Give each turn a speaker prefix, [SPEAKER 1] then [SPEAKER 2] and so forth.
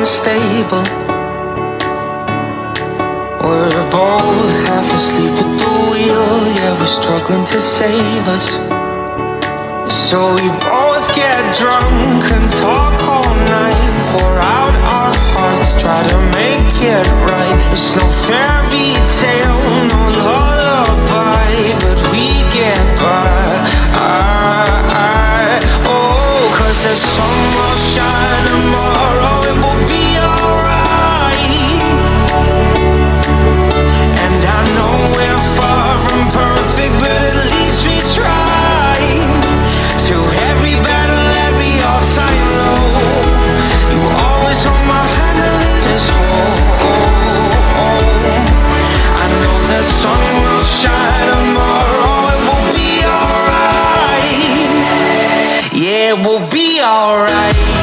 [SPEAKER 1] unstable. We're both half asleep at the wheel. Yeah, we're struggling to save us. So we both get drunk and talk all night. Pour out our hearts, try to make it right. It's no fairy tale, no lullaby, but we get by. Oh, 'cause the sun will shine tomorrow. It will be alright. And I know we're far from perfect, but at least we try. Through every battle, every all-time low, you always hold my hand and lead us home. I know the sun will shine tomorrow. It will be alright. Yeah, it will be alright.